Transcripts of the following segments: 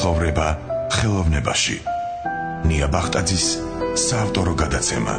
ცხოვრება ხელოვნებაში. ნია ბახტაძის საავტორო გადაცემა.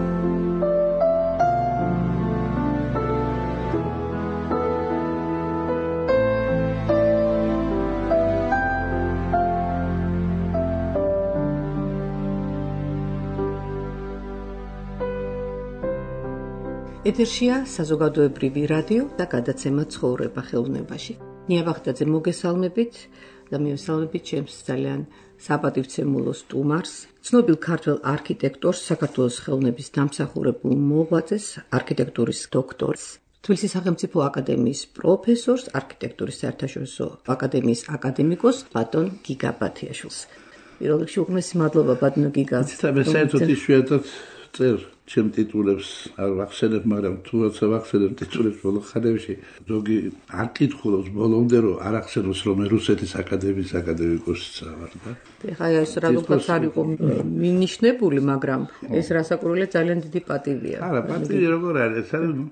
ეთერშია საზოგადოებრივი რადიო და გადაცემა ცხოვრება ხელოვნებაში. ნია ბახტაძე მოგესალმებით და მივესალმებით ჩემს ძალიან საპატივცემულო სტუმარს, ცნობილ ქართველ არქიტექტორს, საქართველოს ხელოვნების დამსახურებულ მოღვაწეს, არქიტექტურის დოქტორს, თბილისის სახელმწიფო აკადემიის პროფესორს, არქიტექტურის საერთაშორისო აკადემიის აკადემიკოს ბატონ გიგა ბათიაშვილს. პირველ რიგში უღმესი მადლობა ბატონო გიგა. საერთოდ იშვიათად წერ ჩემ ტიტულებს არ ვახსენებ, მაგრამ თუ როცა ვახსენებ ტიტულებს ბოლო ხანებში, ზოგი არ კითხულობს ბოლომდე, რომ არ ახსენოს, რომ რუსეთის აკადემიის აკადემიკოსიც ვარ და. ეხლა ეს რაღაცა არ იყო მინიშნებული, მაგრამ ეს რასაკვირველია ძალიან დიდი პატივია. არა, პატივი როგორ არის?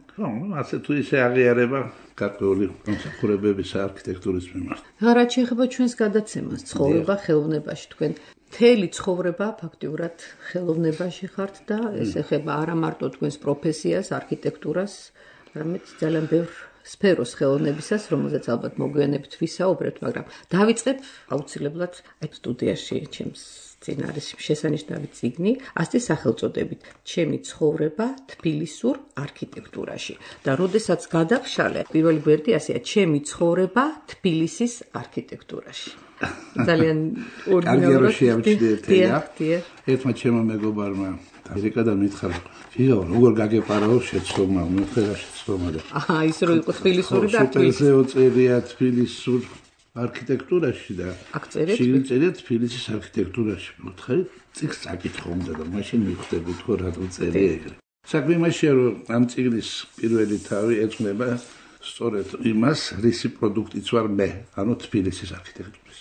ასე თუ ისე აღიარება გარკვეული მომსახურებების არქიტექტურის მიმართ. რა შეეხება ჩვენს გადაცემას, ცხოვრება ხელოვნებაში, თქვენ მთელი ცხოვრება ფაქტიურად ხელოვნებაში ხართ და ეს ეხება არა მარტო თქვენს პროფესიას, არქიტექტურას, არამედ ძალიან ბევრ სფეროს ხელოვნებისას, რომელზეც ალბათ მოგვიანებით ვისაუბრებთ, მაგრამ დავიწყებ აუცილებლად აი სტუდიაში ჩემს წინ არის შესანიშნავი წიგნი, ასეთი სახელწოდებით ჩემი ცხოვრება თბილისურ არქიტექტურაში. და როდესაც გადავშალე, პირველი გვერდი ასეა, ჩემი ცხოვრება თბილისის არქიტექტურაში. ძალიან ორიგინალურად შეამჩნია. ერთმა ჩემო მეგობარმა ამერიკადან მითხარა, "გიგა, როგორ გაგეპარაო შეცდომა, მეფერა შეცდომა და." ის რო იყო თბილისური და სუპერზე ოწერია თბილისურ არქიტექტურაში და შეიწერია თბილისის არქიტექტურაში. მოთხარი, წიგნს აკითხავდა და მაშინ მიხვდები თქო რატომ წერია ეგრე. საქმე იმაშია, რომ ამ წიგნის პირველი თავი ეძღვნება სწორედ იმას, რისი პროდუქტიც ვარ მე, ანუ თბილისის არქიტექტურის.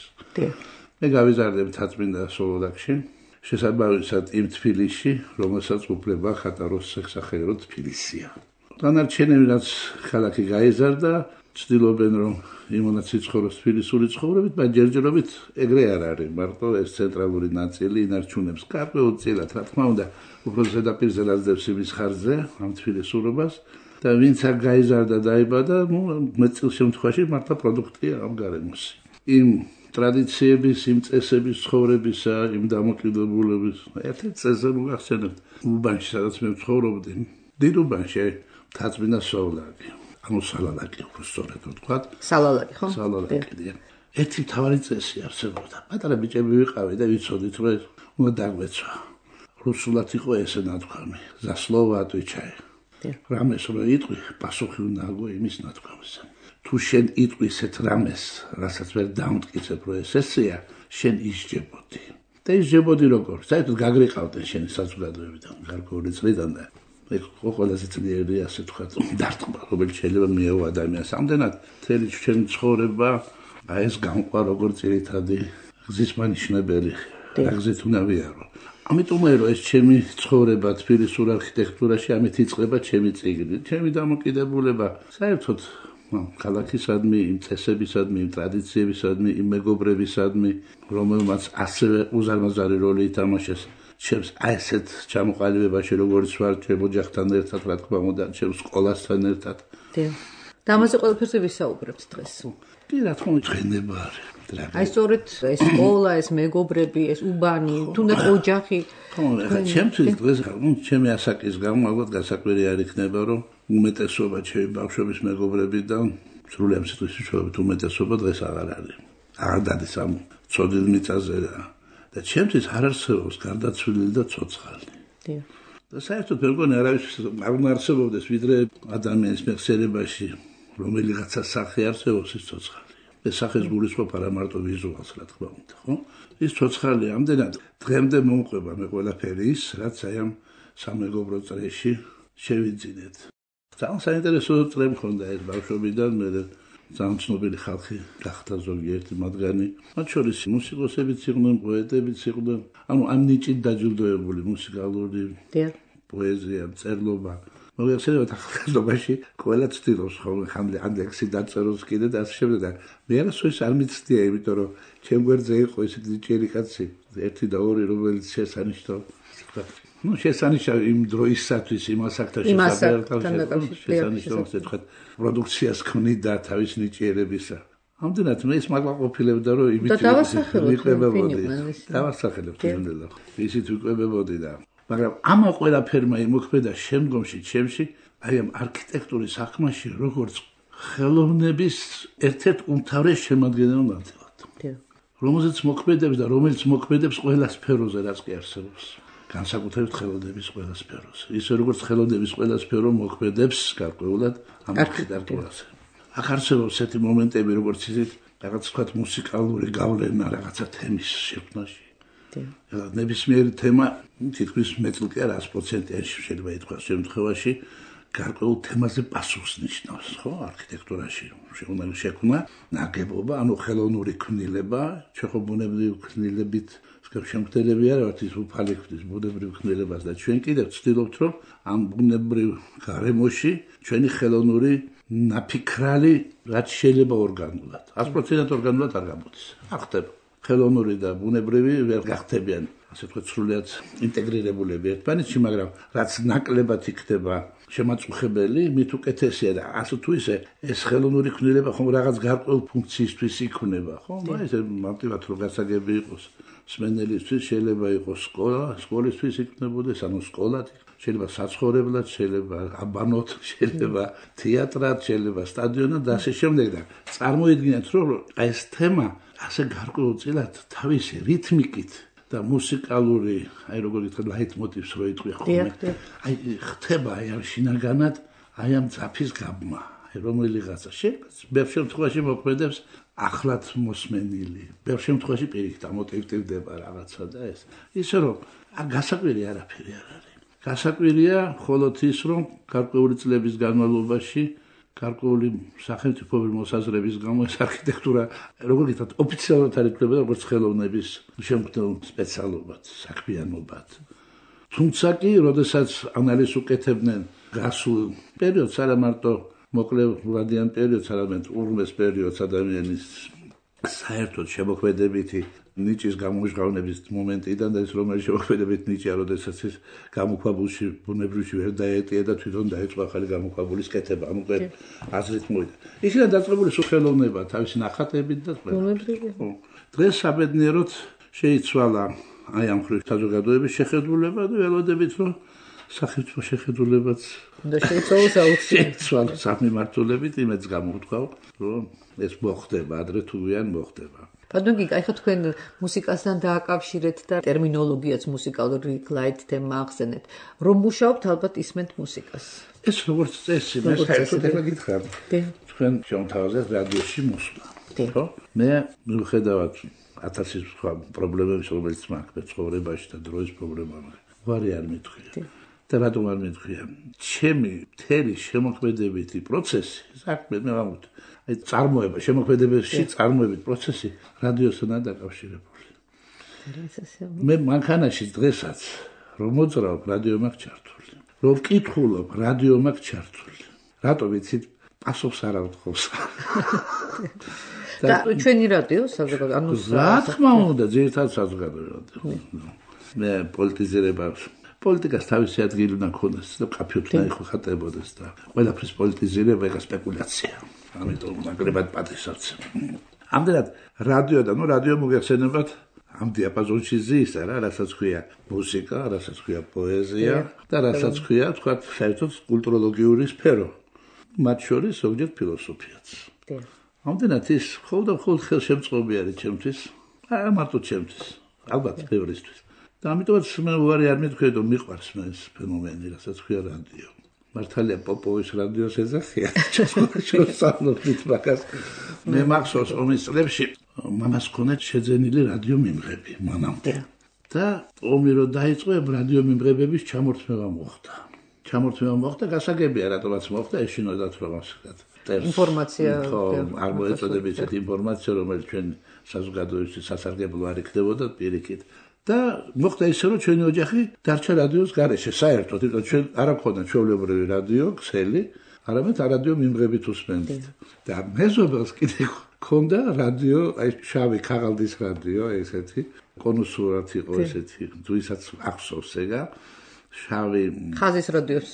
მე გავიზარდე მთაწმინდა სოლოდაკში, შესაბამისად იმ თბილისში, რომელსაც უფლება ხატაროს სახერო თბილისია. დანარჩენები რაც ქალაქი გაიზარდა, ცდილობენ რომ იმონაც იცხოვროს თბილისური ცხოვრებით, მაგრამ ჯერჯერობით ეგრე არ არის. მარტო ეს ცენტრალური ნაწილი ინარჩუნებს გარკვეულწილად, რა თქმა უნდა, უფრო ზედაპირზე ნაძდებს იმის ხარჯზე ამ თბილისურობას. და ვინც არ გაიზარდა დაიბადა, მეტ შემთხვევაში მართლა პროდუქტია ამ გარემოს. იმ ტრადიციების, იმ წესების ცხოვრებისა, იმ დამოკიდებულების ერთ-ერთ წესზე მოგახსენებთ უბანში, სადაც მე ვცხოვრობდი. დიდ უბანში მთაწმინდა სოლოდაკი, ანუ სალალაკი უფრო სწორედ ვთქვა. სალალაკი, ხო? სალალაკია. ერთი მთავარი წესი არსებობდა. პატარა ბიჭები ვიყავი და ვიცოდით, რომ უნდა დაგვეცვა. რუსულად იყო ესე ნათქვამი, "Zaslova отвечай". რამეს რომ იტყვი, პასუხი უნდა აგო იმის ნათქვამზე. თუ შენ იტყვი ესეთ რამეს, რასაც ვერ დამტკიცებ, რომ ეს ესეა, შენ ისჯებოდი. და ისჯებოდი როგორ? საერთოდ გაგრიყავდნენ შენი საზოგადოებიდან, გარკვეული წლიდან და ეგ ყველაზე ძლიერი ასე თქვა, დარტყმა, რომელიც შეიძლება მიეღო ადამიანს. ამდენად მთელი შენი ცხოვრება, აი ეს გამყვა როგორ ძირითადი გზის მანიშნებელი, რა გზით უნდა ვიარო. ამიტომაა რომ ეს ჩემი ცხოვრება თბილისურ არქიტექტურაში ამით იწყება ჩემი წიგნი, ჩემი დამოკიდებულება საერთოდ ქალაქისადმი, იმ წესებისადმი, იმ ტრადიციებისადმი, იმ მეგობრებისადმი, რომელმაც ასევე უზარმაზარი როლი ითამაშეს ჩემს აი ესეთ ჩამოყალიბებაში, როგორც ვარ ჩემ ოჯახთან ერთად, რა თქმა უნდა, ჩემ სკოლასთან ერთად. და ამაზე ყველაფერზე ვისაუბრებთ დღეს. კი, რა თქმა უნდა, ცხენება არის. აი სწორედ ეს სკოლა, ეს მეგობრები, ეს უბანი, თუნდაც ოჯახი. ჩემთვის დღეს ჩემი ასაკის გამო ალბათ გასაკვირი არ იქნება, რომ უმეტესობა ჩემი ბავშვობის მეგობრებიდან სრული ამ სიტყვის უშვებით უმეტესობა დღეს აღარ არის. აღარ დადის ამ ცოდვილ მიწაზე და ჩემთვის არ არსებობს გარდაცვლილი და ცოცხალი. და საერთოდ ვერ მგონი არავის არ არსებობდეს ვიდრე ადამიანის მეხსიერებაში რომელიღაცა სახე არსებობს ის ცოცხალი. ეს სახეს გულისხმობ არა მარტო ვიზუალს, რა თქმა უნდა, ხო? ის ცოცხალი ამდენად დღემდე მომყვება მე ყველაფერი ის, რაც აი ამ სამეგობრო წრეში შევიძინეთ. ძალიან საინტერესო წრე მქონდა ეს ბავშვობიდან, მე ძალიან ცნობილი ხალხი გახდა ზოგიერთი მათგანი. მათ შორის მუსიკოსებიც იყვნენ, პოეტებიც იყვნენ, ანუ ამ ნიჭით დაჯილდოებული მუსიკალური პოეზია, წერლობა. მოგეხსენებათ ახალგაზრდობაში ყველა ცდილობს ხოლმე ხამდე ან ლექსი დაწეროს კიდე და ასე შემდეგ და მე არასოდეს არ მიცდია, იმიტომ რომ ჩემ გვერდზე იყო ისეთი ძლიერი კაცი, 1 და 2, რომელიც შესანიშნავ შესანიშნავ იმ დროისათვის იმას აქთან შესანიშნავ პროდუქციას ქმნიდა თავის ნიჭიერებისა. ამდენად მე ის მაგლა ყოფილებდა რომ იმით ვიყვებებოდი. დავასახელებთ ნამდვილად. ისიც ვიყვებებოდი და მაგრამ ამა ყველაფერმა იმოქმედა შემდგომში ჩემში აი ამ არქიტექტურის საქმეში როგორც ხელოვნების ერთ-ერთ უმთავრეს შემადგენელ ნაწილად. რომელზეც მოქმედებს და რომელიც მოქმედებს ყველა სფეროზე რაც კი არსებობს. განსაკუთრებით ხელოვნების ყველა სფეროზე. ისე როგორც ხელოვნების ყველა სფერო მოქმედებს გარკვეულად ამ არქიტექტურაზე. აქ არსებობს ესეთი მომენტები, როგორც ისეთ რაღაც თქვა მუსიკალური გავლენა რაღაცა თემის შექმნაში. ნებისმიერი თემა თითქმის მეტი კი არა 100%-ში შეიძლება ითქვას შემთხვევაში გარკვეულ თემაზე პასუხს ნიშნავს, ხო, არქიტექტურაში. უნდა შექმნა ნაგებობა, ანუ ხელოვნური ქმნილება, ჩეხობუნებრივი ქმნილებით შემქმნელები არ ვართ ის უფალი ქმნის ბუნებრივ ქმნილებას და ჩვენ კიდევ ვცდილობთ რომ ამ ბუნებრივ გარემოში ჩვენი ხელოვნური ნაფიქრალი რაც შეიძლება ორგანულად 100% ორგანულად არ გამოდის. ახტებ ხელოვნური და ბუნებრივი ვერ გახდებიან ასე ვთქვათ სრულიად ინტეგრირებულები ერთმანეთში, მაგრამ რაც ნაკლებად იქნება შემაწუხებელი, მით უკეთესია და ასე თუ ისე ეს ხელოვნური ქმნილება ხომ რაღაც გარკვეულ ფუნქციისთვის იქნება, ხო? ეს მარტივად რომ გასაგები იყოს სმენელისთვის შეიძლება იყოს სკოლა, სკოლისთვის იქნებოდეს, ანუ სკოლად, შეიძლება საცხოვრებლად, შეიძლება აბანოთ, შეიძლება თეატრად, შეიძლება სტადიონად და ასე შემდეგ და წარმოიდგინეთ რომ ეს თემა ასე გარკვეულწილად თავისი რითმიკით და მუსიკალური, აი როგორ ითქვა, ლაიტმოტივს რო იტყვი ხოლმე. აი ხდება აი ამ შინაგანად, აი ამ ძაფის გაბმა, რომელიღაცა ბევრ შემთხვევაში მოქმედებს ახლად მოსმენილი. ბევრ შემთხვევაში პირიქით ამოტივდება რაღაცა და ეს. ისე რომ გასაკვირი არაფერი არ არის. გასაკვირია მხოლოდ ის, რომ გარკვეული წლების განმავლობაში გარკვეული სახელმწიფოებრივი მოსაზრების გამო ეს არქიტექტურა როგორ გითხრათ ოფიციალურად არ ითვლება როგორც ხელოვნების შემქმნელ სპეციალობად, საქმიანობად. თუმცა კი, როდესაც ანალიზს უკეთებდნენ გასულ პერიოდს, არა მარტო მოკლე ვადიან პერიოდს, არამედ ურმეს პერიოდს ადამიანის საერთოდ შემოქმედებითი ნიჭის გამოჟღავნების მომენტიდან და ეს რომელიც შემოქმედებით ნიჭია, როდესაც ის გამოქვაბულში ბუნებრივში ვერ დაეტია და თვითონ დაიწყო ახალი გამოქვაბულის კეთება, ანუ აზრით მოვიდა. ისინი დაწყებული სულხელოვნება თავისი ნახატებით და ბუნებრივი. დღეს საბედნიეროდ შეიცვალა აი ამ ხრივ საზოგადოების შეხედულება და ველოდებით რომ სახელმწიფო შეხედულებაც და შეიცვალოს აუცილებლად სამიმართულებით იმედს გამოვთქვავ, რომ ეს მოხდება, ადრე თუ გვიან მოხდება. ბატონო, აი ხო თქვენ მუსიკასთან დააკავშირეთ და ტერმინოლოგიაც მუსიკალური გლაით თემა ახსენეთ. რომ მუშაობთ, ალბათ ისმენთ მუსიკას. ეს როგორც წესი, მე საერთოდ ეხლა გითხრათ. თქვენ შემოთავაზეთ რადიოში მოსვლა. ხო? მე მიუხედავად 1000 სხვა პრობლემების, რომელიც მაქვს ცხოვრებაში და დროის პრობლემა მაქვს. ვარი არ მithქვია. და რატომ არ მithქვია? ჩემი მთელი შემოქმედებითი პროცესი, საქმე მე ვამბობ, აი წარმოება, შემოქმედებაში წარმოებით პროცესი რადიოსთან დაკავშირებული. მე მანქანაში დღესაც რომ მოძრავ, რადიო მაქვს ჩართული. რომ ვკითხულობ, რადიო მაქვს ჩართული. რატო ვიცით? პასუხს არ ავთხოვს. და ჩვენი რადიო საზოგადო, ანუ რა თქმა უნდა, ძირითადად საზოგადოებრივი. მე პოლიტიზირება პოლიტიკას თავისი ადგილი უნდა ქონდეს და კაფეოთ უნდა იხატებოდეს და ყველაფრის პოლიტიზირება ეგ სპეკულაცია. ამიტომ ნაკლებად პატისავცემ. ამდენად რადიო და რადიო მოგეხსენებათ ამ დიაპაზონში ზის არა, რასაც ქვია მუსიკა, რასაც ქვია პოეზია და რასაც ქვია, თქვა, საერთოდ კულტუროლოგიური სფერო. მათ შორის ზოგჯერ ფილოსოფიაც. ამდენად ის მხოლოდ ხელშემწყობი არის ჩემთვის, არა მარტო ჩემთვის, ალბათ ბევრისთვის. და ამიტომაც მე უარი არ მithქვია, რომ მიყვარს მე ეს ფენომენი, რასაც ქვია რადიო. მართალია პოპოვის რადიოს ეძახია, შესაძლოა მაგას. მე მახსოვს ომის წლებში მამას ჰქონდა შეძენილი რადიო მიმღები მანამდე. და ომი რო დაიწყო, რადიო მიმღებების ჩამორთმევა მოხდა. გასაგებია რატომაც მოხდა, ეშინოდათ რომ ასეთ ინფორმაცია არ მოეწოდებით ეს ინფორმაცია, რომელიც ჩვენ საზოგადოებისთვის სასარგებლო არ იქნებოდა პირიქით. და მოხდა ისე რომ ჩვენი ოჯახი დარჩა რადიოს გარეშე საერთოდ, იმიტომ ჩვენ არ აქვს ჩვეულებრივი რადიო, ქსელი, არამედ არადიო მიმღებით უსმენდით. და მეზობელს კიდე ქონდა რადიო, აი შავი ქაღალდის რადიო, ესეთი კონუსურად იყო ესეთი, ვისაც ახსოვს ეგა. შავი ხაზის რადიოს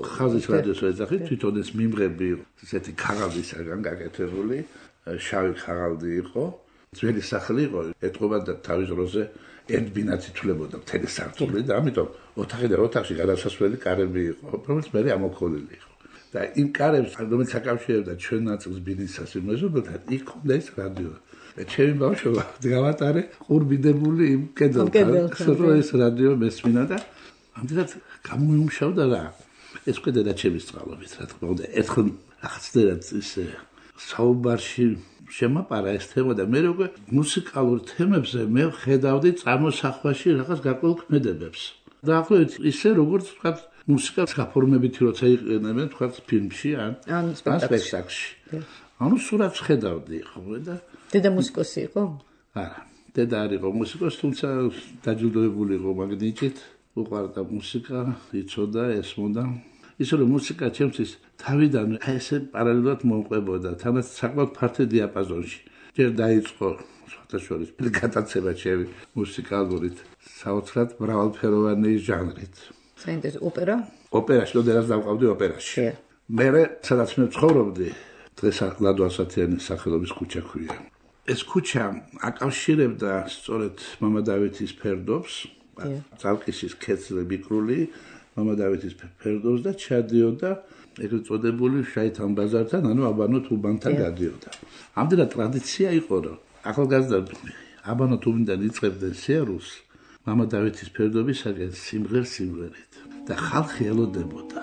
ეძახით, თვითონ ეს მიმღები ესეთი ქაღალდისაგან გაკეთებული, შავი ქაღალდი იყო. ძველი სახლი იყო, ეტყობა და თავის დროზე ერთბინაც ითვლებოდა მთელი სართული და ამიტომ ოთახიდან ოთახში გადასასვლელი კარები იყო, რომელიც მე ამოქოლილი იყო. და იმ კარებს, რომელიც აკავშირებდა ჩვენ ნაწილს ბინისას იმ მეზობელთან, იქ ქონდა ეს რადიო. ჩემი ბავშვობა გავატარე ყურბიდებული იმ კედელთან, რომ ეს რადიო მესმინა და ამდენად გამომიმუშავდა რა. ეს უკვე დედაჩემის წყალობით, რა თქმა უნდა, ერთხელ ახსნერად ისე საუბარში შემაპარა ეს თემა და მე უკვე მუსიკალურ თემებზე მე ხედავდი წარმოსახვაში რაღაც გაკვეთილქმედებებს. და ახლავე ისე როგორც თქვა მუსიკას გაფორმებითი როცა იყენებენ თქვა ფილმში ან სპექტაკლში. ანუ სურათს ხედავდი ხოლმე და დედა მუსიკოსი იყო? არა, დედა არ იყო მუსიკოსი, თუმცა დაჯილდოებული იყო მაგნიტით, უყვარდა მუსიკა, იცოდა, ესმოდა. ისე რომ მუსიკა ჩემთვის თავიდან ესე პარალელურად მომყვებოდა, თანაც საკმაოდ ფართო დიაპაზონში. ჯერ დაიწყო შოთაშორის გადაცემა ჩემი მუსიკალურით, საოცრად მრავალფეროვანი ჟანრით. საინტერესო ოპერა? ოპერაში, როდესაც დავყავდი ოპერაში. მე სადაც მე ცხოვრობდი, დღეს ლადო ასათიანის სახელობის ქუჩა ქვია. ეს ქუჩა აკავშირებდა სწორედ მამა დავითის ფერდობს, ძალკისის ქედზე მიკრული მამა დავითის ფერდობს და ჩადიოდა ეგრეთ წოდებული შაითან ბაზართან, ანუ აბანო თუბანთან გადიოდა. ამდენად ტრადიცია იყო, რომ ახალგაზრდა აბანო თუბიდან იწყებდნენ სიარულს მამა დავითის ფერდობისაგან სიმღერით და ხალხი ელოდებოდა.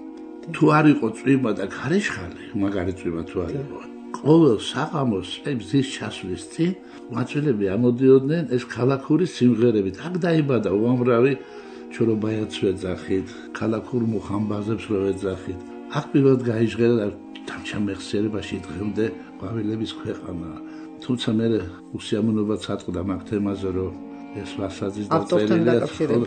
თუ არ იყო წვიმა და ქარიშხალი, მაგარი წვიმა თუ არ იყო, ყოველ საღამოს მზის ჩასვლის წინ მაწვილები ამოდიოდნენ ეს ქალაქური სიმღერებით. აქ დაიბადა უამრავი ჩორობაიაც ვეძახით, ქალაქურ მუხამბაზებს რო ვეძახით. აქ პირველად გაიჟღერა და თამჩა მეხსიერებაში დღემდე ყვავილების ქვეყანა. თუმცა მე უსიამოვნებაც ატყდა მაგ თემაზე, რომ ეს ვასაძის დაწერილია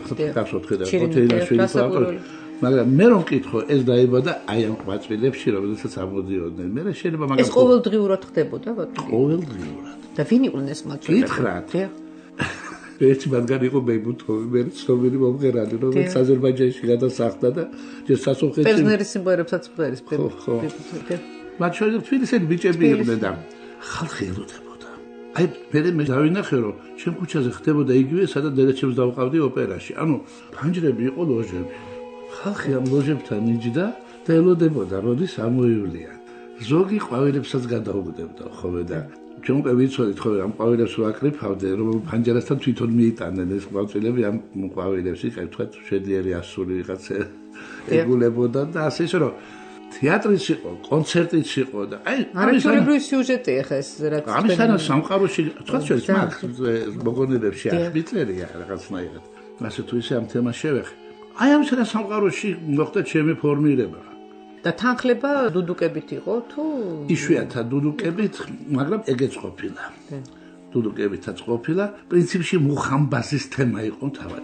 მაგრამ მე რომ მკითხო, ეს დაიბადა აი ამ ყვავილებში, რომელსაც ამოდიოდნენ. მე შეიძლება მაგას ეს ყოველდღიურად ხდებოდა, ბატონო? ყოველდღიურად. და ვინ იყვნენ ეს მატვილები? გითხრათ. ერთი მათგანი იყო მეიბუთოვი, მე ცნობილი მომღერალი, რომელიც აზერბაიჯანში გადასახლდა და ჯერ სასულხეთში პერსონალის სიმღერებსაც ფლერის. მათ შორის თბილისელი ბიჭები იყვნენ და ხალხი ელოდებოდა. აი მე დავინახე, რომ ჩემ ქუჩაზე ხდებოდა იგივე, სადაც დედაჩემს დავყავდი ოპერაში. ანუ ფანჯრები იყო ლოჟები. ხალხი ამ ლოჟებთან იჯდა და ელოდებოდა, როდის ამოივლიან. ზოგი ყვავილებსაც გადაუგდებდა ხოლმე და ჩვენ უკვე ვიცოდით ხო ამ ყვავილებს ვაკრიფავდნენ, რომ ფანჯარასთან თვითონ მიიტანდნენ ეს ყვავილები ამ ყვავილებს, იქ თქვა შედიერი ასული ვიღაცა ეგულებოდა და ასე ისე რომ თეატრიც იყო, კონცერტიც იყო და აი არაჩვეულებრივი სიუჟეტია ხა ეს რაც ამისანა სამყაროში თქვა შორის მაგ მოგონებებში აღბიწერია რაღაცნაირად. ასე თუ ისე ამ თემას შევეხე. აი ამისანა სამყაროში მოხდა ჩემი ფორმირება. და თანხლება დუდუკებით იყო თუ იშვიათად დუდუკებით, მაგრამ ეგეც ყოფილა. დუდუკებითაც ყოფილა, პრინციპში მუხამბაზის თემა იყო თავად.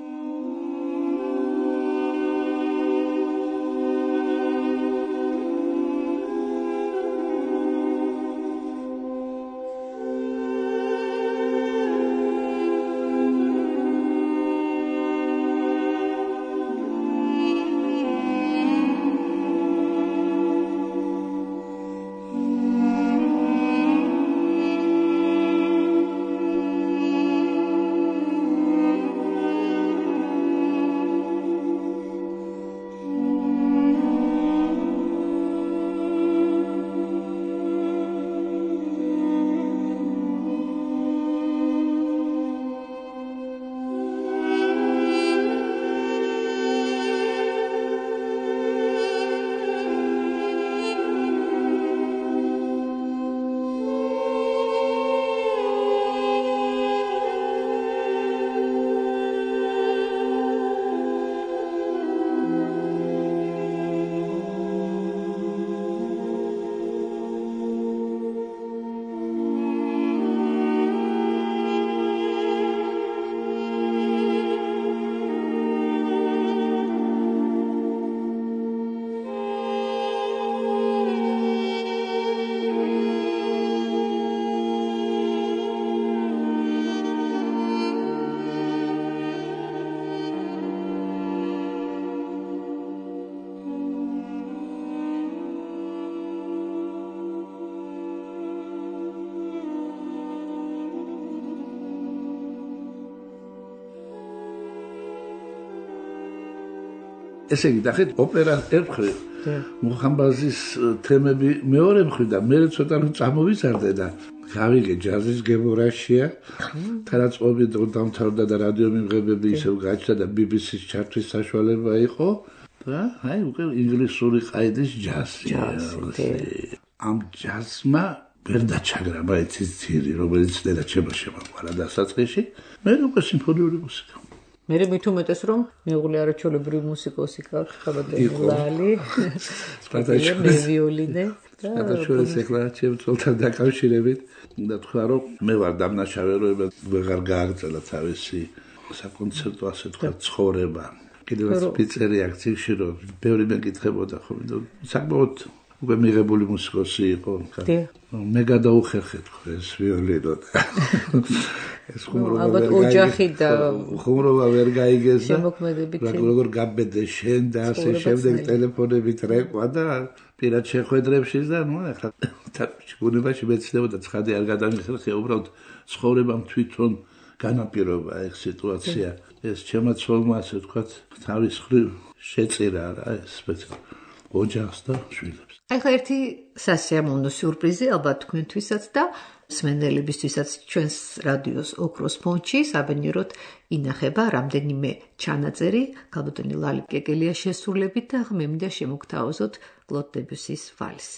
ესე იგი, ნახეთ, ოპერა ერთხელ მუხამბაზის თემები მეორე მხრიდან მე ცოტა წამოვიზარდე და გავიგე ჯაზის გემორაშია, თანაწყობი დამთავრდა და რადიო მიმღებები ისევ გაჩნდა და BBC-ს ჩართვის საშუალება იყო და აი უკვე ინგლისური ყაიდის ჯაზი. ამ ჯაზმა ვერ დაჩაგრა მაიცის ძირი, რომელიც დედაჩემო შემოყვარა დასაწყისში, მე უკვე სიმფონიური მუსიკა. მე მით უმეტეს რომ მეუღლე არაჩვეულებრივი მუსიკოსი გაქვს, ხაბადელი, მე ვიოლინე და შურის ეხლა ჩემ ცოლთან დაკავშირებით და თქვა რომ მე ვარ დამნაშავე რომ ვეღარ გააგრძელა თავისი საკონცერტო ასე თქვა ცხოვრება. კიდევაც პიცერი აქციაში რომ ბევრი მეკითხებოდა ხომ და საკმაოდ უკვე მიღებული მუსიკოსი იყო. მე გადაუხერხე თქვა ეს ვიოლინო და ეს ხუმრობა ვერ გაიგეს და როგორ გაბედე შენ და ასე შემდეგ ტელეფონებით რეკვა და პირად შეხვედრებში და ნუ ახლა ბუნებაში მეცნებოდა ცხადი არ გადამიხერხე უბრალოდ ცხოვრებამ თვითონ განაპირობა ეს სიტუაცია ეს ჩემო ცოლმა ასე ვთქვათ თავის ხრივ შეწირა რა ეს სპეციალურად ოჯახს და შვილებს. ახლა ერთი სასიამოვნო სიურპრიზი ალბათ თქვენთვისაც და მსმენელებისთვისაც ჩვენს რადიოს ოქროს ფონდში საბედნიეროდ ინახება რამდენიმე ჩანაწერი ქალბატონი ლალი კეკელიას შესრულებით და მე მინდა შემოგთავაზოთ კლოდ დებიუსის ვალსი.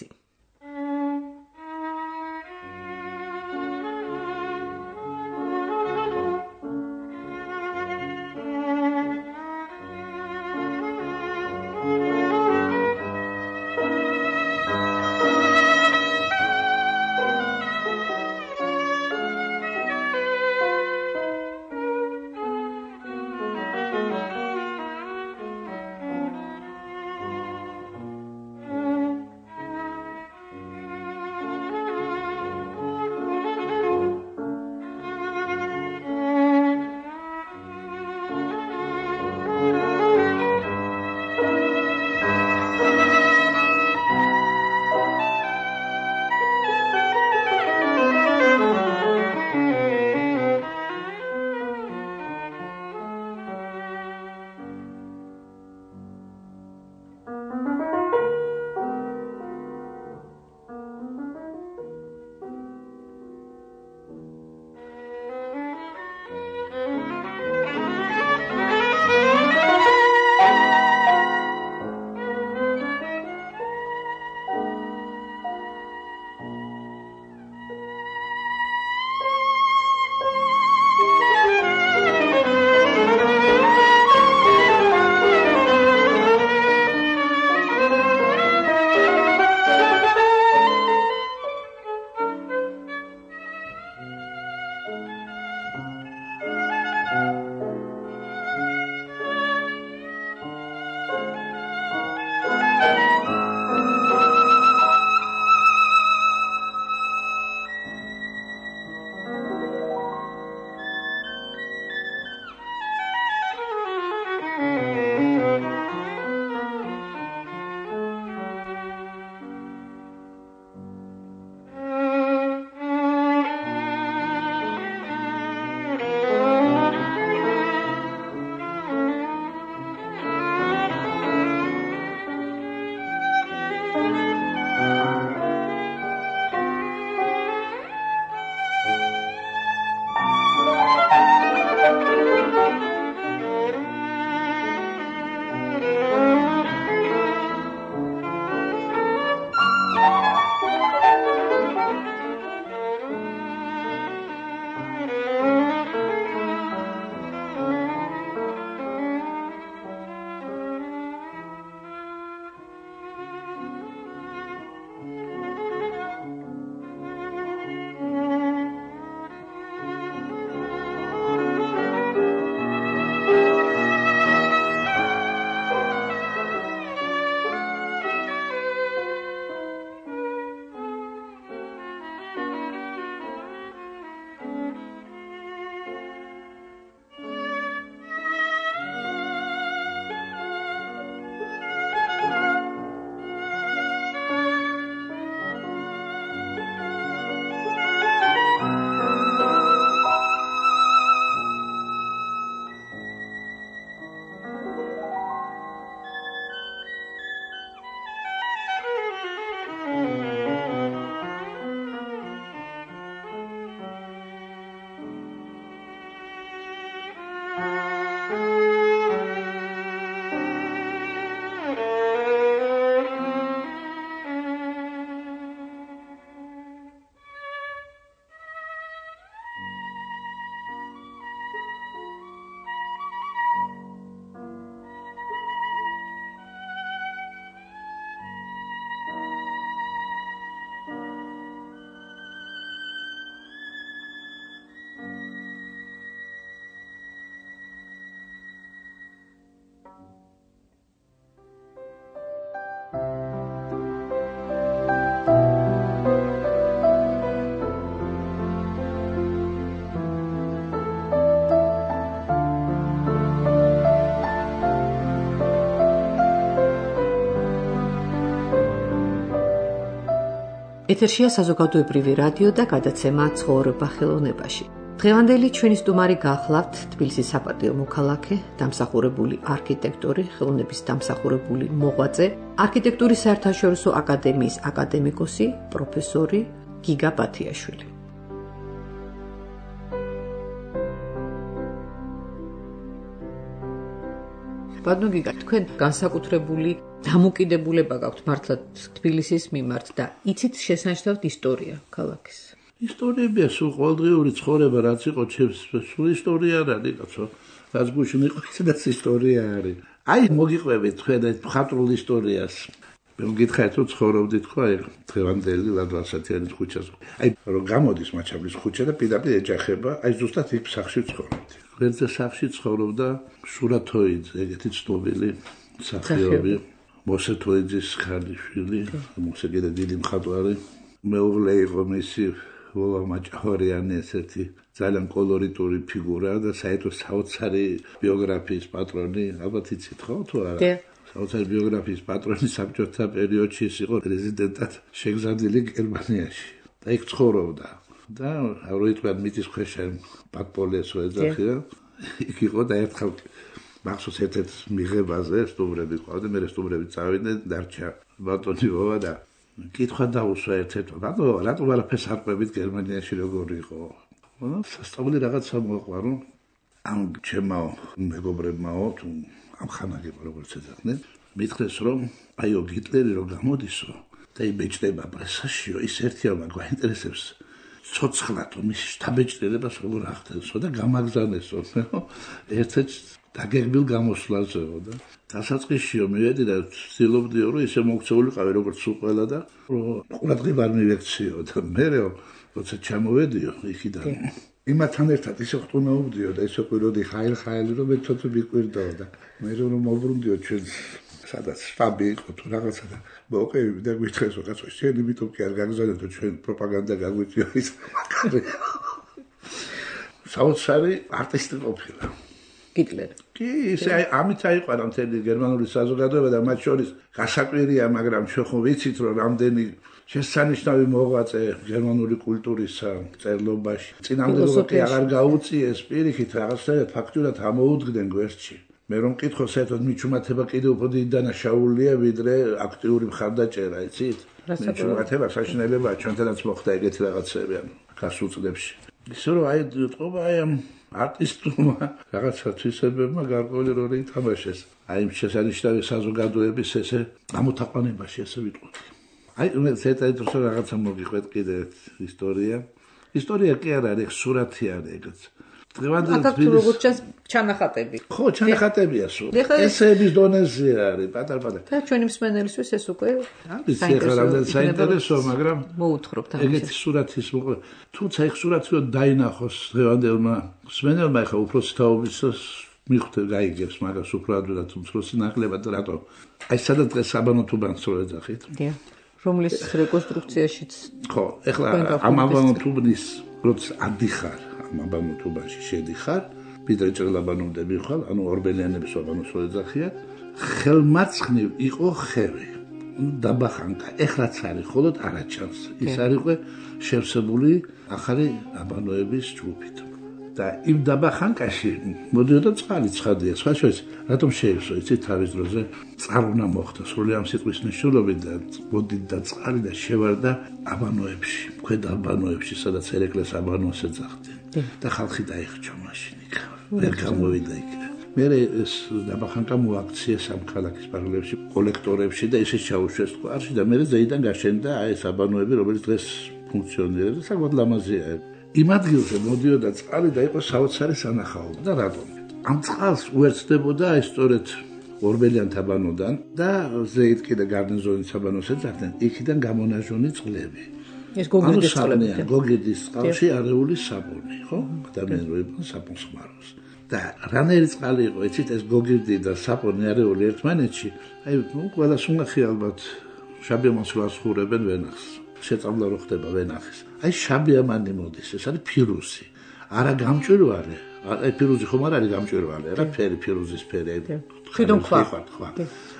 ეთერშია საზოგადოებრივი რადიო და გადაცემა ცხოვრება ხელოვნებაში. დღევანდელი ჩვენი სტუმარი გახლავთ თბილისის საპატიო მოქალაქე, დამსახურებული არქიტექტორი, ხელოვნების დამსახურებული მოღვაწე, არქიტექტურის საერთაშორისო აკადემიის აკადემიკოსი, პროფესორი გიგა ბათიაშვილი. ბატონო გიგა, თქვენ განსაკუთრებული დამოკიდებულება გაქვთ მართლა თბილისის მიმართ და იცით შესანიშნავად ისტორია ქალაქის. ისტორიებია სულ ყოველდღიური ცხოვრება, რაც იყო ჩემს სულ ისტორია არ არის, კაცო. რაც გუშინ იყო, ისედაც ისტორია არის. აი, მოგიყვებით თქვენ այդ მხატვრულ ისტორიას. მე მგითხარით, რომ ცხოვრობდით ხო აი დღევანდელი ლადვარსათიანის ქუჩას. აი, რომ გამოდის მაჩაბლის ქუჩა და პირდაპირ ეჯახება, აი ზუსტად იქ სახლში ცხოვრობდი. გვერდზე სახლში ცხოვრობდა შურათოიძე, ეგეთი ცნობილი მსახიობი, მოსე თოიძის ქალიშვილი, მოსე კიდე დიდი მხატვარი. მეუღლე იყო მისი ვოვა მაჭაჰორიანი, ესეთი ძალიან კოლორიტური ფიგურა და საერთოდ საოცარი ბიოგრაფიის პატრონი, ალბათ იცით ხო თუ არა? საოცარი ბიოგრაფიის პატრონი საბჭოთა პერიოდში ის იყო პრეზიდენტად შეგზადილი გერმანიაში და იქ ცხოვრობდა. და როიტყვიან მიწის ქვეშ პატპოლეს ეძახია, იქ იყო და ერთხელ მახსოვს ერთ-ერთ მიღებაზე სტუმრები ყავდა, მე სტუმრები წავიდნენ, დარჩა ბატონი ვოვა და კითხვა დაუსვა ერთ-ერთმა, რატო არაფერს არ ყვებით გერმანიაში როგორ იყო? სასწაული რაღაცა მოყვა, რომ ამ ჩემო მეგობრებმაო თუ ამ ხანაგებო როგორც ეძახდნენ, მითხრეს რომ აიო გიტლერი რომ გამოდისო და იბეჭდება პრესაშიო, ის ერთიობა გვაინტერესებს ცოცხლათო მის შთაბეჭდილებას როგორ ახდენსო და გამაგზავნესო, ერთ-ერთ დაგეგმილ გამოსვლაზეო და დასაწყისშიო მივედი და ვცდილობდიო რომ ისე მოგწეულიყავი როგორც სულ ყველა და რომ ყურადღება არ მივექციო და მერე როცა ჩამოვედიო იქიდან იმათთან ერთად ისე ხტუნაობდიო და ისე ყვიროდი ხაილი რომ მე თვითონ მიყვირდაო და მე რომ მოვრუნდიო ჩვენ სადაც შტაბი იყო თუ რაღაცა და მოვყევი და გვითხრეს რომ კაცო შენ იმიტომ კი არ გაგზავნეთ რომ ჩვენ პროპაგანდა გაგვიწიო ის მაგარი საოცარი არტისტი ყოფილა გიტლერი. კი, ისე ამით აიყვანა მთელი გერმანული საზოგადოება და მათ შორის გასაკვირია, მაგრამ ჩვენ ხო ვიცით რომ რამდენი შესანიშნავი მოღვაწე გერმანული კულტურისა წერლობაში წინამდებობა კი აღარ გაუწიეს, პირიქით რაღაცნაირად ფაქტურად ამოუდგნენ გვერდში. მე რომ მკითხო საერთოდ მიჩუმათება კიდევ უფრო დიდი დანაშაულია ვიდრე აქტიური მხარდაჭერა, იცით? მიჩუმათება საშინელებაა ჩვენთანაც მოხდა ეგეთი რაღაცები ან გასულ წლებში. ისე რომ აი თქობა აი ამ არტისტულმა რაღაცა თვისებებმა გარკვეული როლი ითამაშეს. აი იმ შესანიშნავი საზოგადოების ესე ამოთაყვანებაში ესე ვიტყვი. აი მე საერთოდ რაღაცა მოგიყვეთ კიდე ისტორია. ისტორია კი არ არის, სურათი არის ეგეც. აქ როგორც ჩანახატები. ხო, ჩანახატებია სულ. ესეების დონეზე არის, პატარ-პატარ. და ჩვენი მსმენელისთვის ეს უკვე არის საინტერესო, მაგრამ მოუთხრობთ ამას. ეგეთი სურათის მოყვა. თუმცა ეგ სურათი რომ დაინახოს დღევანდელმა მსმენელმა, ხა უფროსი თაობისას მიხვდა გაიგებს, მაგას უფრო ადვილად უმცროსი ნაკლებად რატო? აი სადაც დღეს საბანო თუბანს რო ეძახით. დიახ. რომლის რეკონსტრუქციაშიც ხო, ეხლა ამ აბანო თუბნის როცა ადიხარ აბანო თუბანში შედიხარ, ვიდრე ჭრილაბანომდე მიხვალ, ანუ ორბელიანების აბანოს რო ეძახიან, ხელმარცხნივ იყო ხევი. დაბახანკა, ეხლაც არის, ხოლოდ არაჩანს. ის არის უკვე შევსებული ახალი აბანოების ჯგუფით. და იმ დაბახანკაში მოდიოდა წყალი ცხადია, სხვა შორის, რატომ შეივსო, იცით, თავის დროზე წყარონა მოხდა, სრული ამ სიტყვის მნიშვნელობით და მოდიდა წყალი და შევარდა აბანოებში, ქვედა აბანოებში, სადაც ერეკლეს აბანოს ეძახდნენ. და ხალხი დაიხჩა მაშინ იქ. ვერ გამოვიდა იქ. მე ეს დაბახანკა მოაქციეს ამ ქალაქის პარლამენტში, კოლექტორებში და ისე ჩაუშვეს კვარში და მე ზეიდან გაშენდა აი ეს აბანოები, რომელიც დღეს ფუნქციონირებს, საკმაოდ ლამაზია. იმ ადგილზე მოდიოდა წყალი და იყო საოცარი სანახაობა და რატომ? ამ წყალს უერთდებოდა აი სწორედ ორბელიანთა აბანოდან და ზეით კიდე გარნიზონის აბანოს ეძახდნენ, იქიდან გამონაჟონი წყლები. ეს გოგირდის წყლები. გოგირდის წყალში არეული საბონი, ხო? ადამიანები საბონს ხმარობს. და რანაირი წყალი იყო, იცით, ეს გოგირდი და საბონი არეული ერთმანეთში, აი, ყველას უნახი ალბათ შაბიამანს რო ასხურებენ ვენახს. შეწამლა რო ხდება ვენახის. აი შაბიამანი მოდის, ეს არის ფირუზი. არა გამჭვირვალე. აი ფირუზი ხომ არ არის გამჭვირვალე, რა ფერი ფირუზის ფერი. ხიდონ ხვა.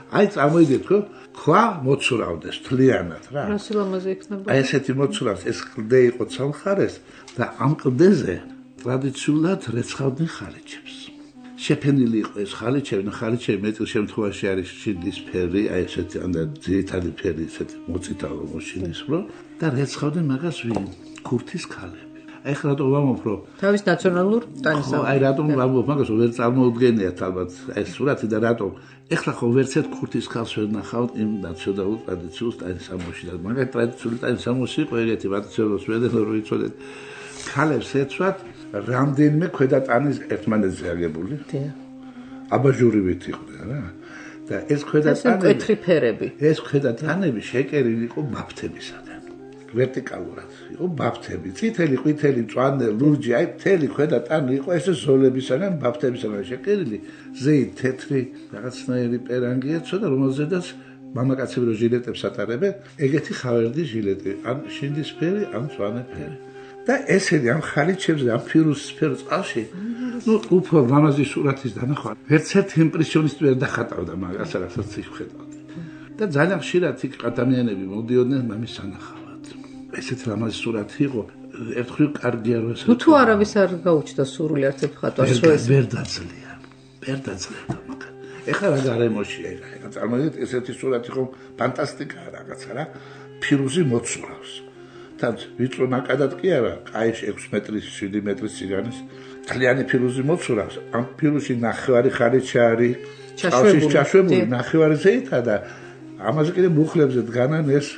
აი წარმოიდგინეთ, ხო? ქვა მოცურავდეს თლიანად რა. რა სილამაზე იქნება? აი ესეთი მოცურავს, ეს კლდე იყო ცალხარეს და ამ კლდეზე ტრადიციულად რეცხავდნენ ხალიჩებს. შეფენილი იყო ეს ხალიჩები, ხალიჩები მეტ შემთხვევაში არის შინდის ფერი, აი ესეთი ამდე ძირითადი ფერი, ესეთი მოწითალო მოშინისფრო და რეცხავდნენ მაგას ვინ? ქურთის ქალები. აი ხა რატომ ვამბობ, რომ თავის ნაციონალურ ტანისამოქმედო. აი რატომ ვამბობ მაგას, ვერ წარმოუდგენიათ ალბათ ეს სურათი და რატომ ეხლა ხო ვერცერთ ქურთის ქალს ვერ ნახავთ იმ ნაციონალურ ტრადიციულ ტანისამოში და მაგათ ტრადიციული ტანისამოში იყო ეგეთი მათცელოს ვედენო რო იცოდეთ ქალებს ეცვათ რამდენიმე ქვედა ტანის ერთმანეთზე აგებული. აბაჟურივით იყვნენ რა. და ეს ქვედა ტანები მკვეთრი ფერები. ეს ქვედა ტანები შეკერილი იყო ბაფთებისაგან. ვერტიკალურად იყო ბაფთები, წითელი, ყვითელი, მწვანე, ლურჯი, აი მთელი ქვედა ტანი იყო ესე ზოლებისაგან, ბაფთებისაგან შეკერილი, ზეით თეთრი რაღაცნაირი პერანგი ეცვა და რომელზედაც მამაკაცები რო ჟილეტებს ატარებენ, ეგეთი ხავერდი ჟილეტი, ან შინდისფერი, ან მწვანე ფერი. და ესენი ამ ხალიჩებზე, ამ ფირუსისფერ წყალში, ну, უფრო ლამაზი სურათის დანახვა. ერთ-ერთ იმპრესიონისტი ვერ დახატავდა მაგას, რასაც იხედავდი. და ძალიან ხშირად იქ ადამიანები მოდიოდნენ მამის სანახავად. ესეთი ლამაზი სურათი იყო, ერთხელ კარგია რომ ეს. თუ არავის არ გაუჩნდა სურვილი არცერთ ხატვას რო ეს ვერ დაძლია. ვერ დაძლია მაგას. ეხლა რა გარემოშია ეხლა. ეხლა წარმოიდგინეთ ესეთი სურათი ხო ფანტასტიკაა რაღაცა რა. ფირუზი მოცურავს. თან ვიწრო ნაკადად კი არა, ყაიში 6 მეტრის, 7 მეტრის სიგანის თლიანი ფირუზი მოცურავს. ამ ფირუზში ნახევარი ხალიჩა არის ჩაშვებული, ნახევარი ზეითა და ამაზე კიდე მუხლებზე დგანან ეს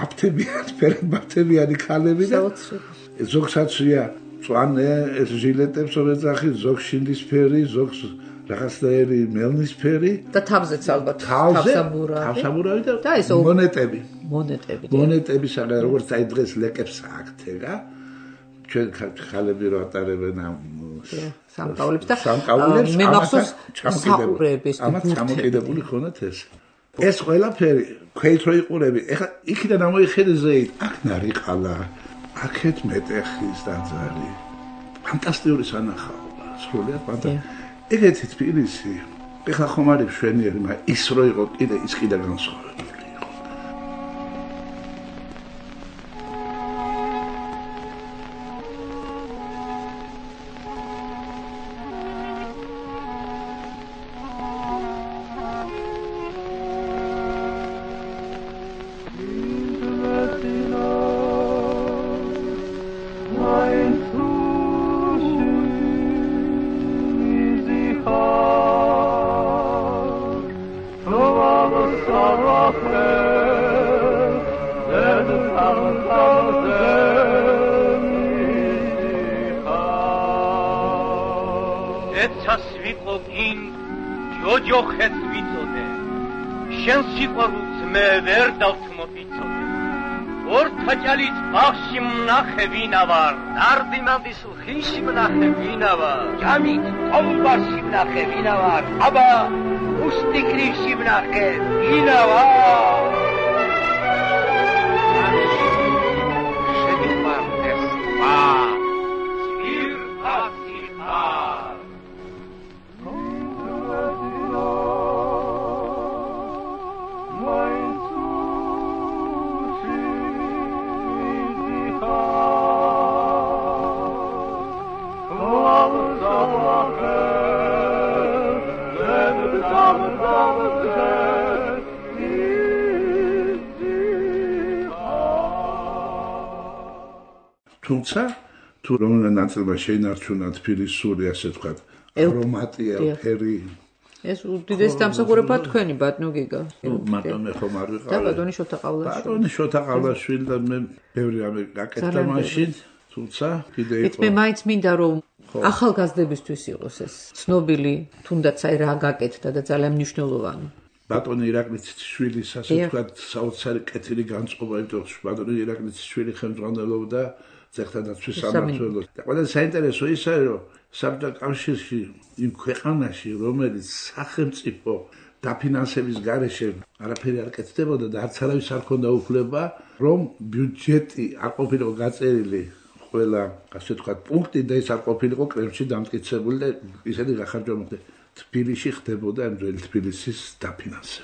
ბაფთებიანი ქალები და ზოგსაცია მწვანე ეს ჟილეტებს ვეძახი, ზოგ შინდისფერი, ზოგ რაღაცნაირი მელნისფერი და თავზეც ალბათ თავსაბურავი და ეს მონეტები. მონეტები როგორც აი დღეს ლეკებს აქთე რა. ჩვენ ხალები რო ატარებენ ამ სამკაულებს და სამკაულებს მე მახსოვს საყურეების ამათ ჩამოკიდებული ხონათ ეს. ეს ყველაფერი ქვეით რო იყურები, ეხლა იქიდან ამოიხედე ზეით, აქ ნარიყალა, აქეთ მეტეხის დაძარი. ფანტასტიკური სანახაობა, სრულიად ფანტასტიკური. ეგეთი თბილისი, ეხლა ხომ არის მშვენიერი, მაგრამ ის რო იყო კიდე ის კიდე განსხვავებული. ნახევინავარ, ნარდიმანდის ხიში ნახევინავარ, ჯამით ტომბაში ნახევინავარ, აბა უსტიკრიში ნახევინავარ. შეგიმარდეს ვა, სვირფასიხა. თუმცა თუ რომელიმე ნაწილმა შეინარჩუნა თბილისური ასე ვთქვათ არომატია ფერი ეს უდიდესი დამსახურება თქვენი ბატონო გიგა მარტო ხომ არ ვიყავ და ბატონი შოთა ყავლაშვილი და მე ბევრი რამე გაკეთდა მაშინ თუმცა კიდე იყო მე მაინც მინდა რომ ახალგაზრდებისთვის იყოს ეს ცნობილი თუნდაც აი რა გაკეთდა და ძალიან მნიშვნელოვანი ბატონი ირაკლის შვილის ასე ვთქვათ საოცარი კეთილი განწყობა იმიტომ რომ ბატონი ირაკლის შვილი ხელმძღვანელობდა ზეხთადაცვის სამმართველოს და ყველაზე საინტერესო ისაა რომ საბჭოთა კავშირში იმ ქვეყანაში რომელიც სახელმწიფო დაფინანსების გარეშე არაფერი არ კეთდებოდა და არც არავის არ ქონდა უფლება რომ ბიუჯეტი არ ყოფილიყო გაწერილი ყველა ასე ვთქვათ პუნქტი და ის არ ყოფილიყო კრემლში დამტკიცებული და ისეთი გახარჯვა მოხდა თბილისში ხდებოდა ამ ძველი თბილისის დაფინანსება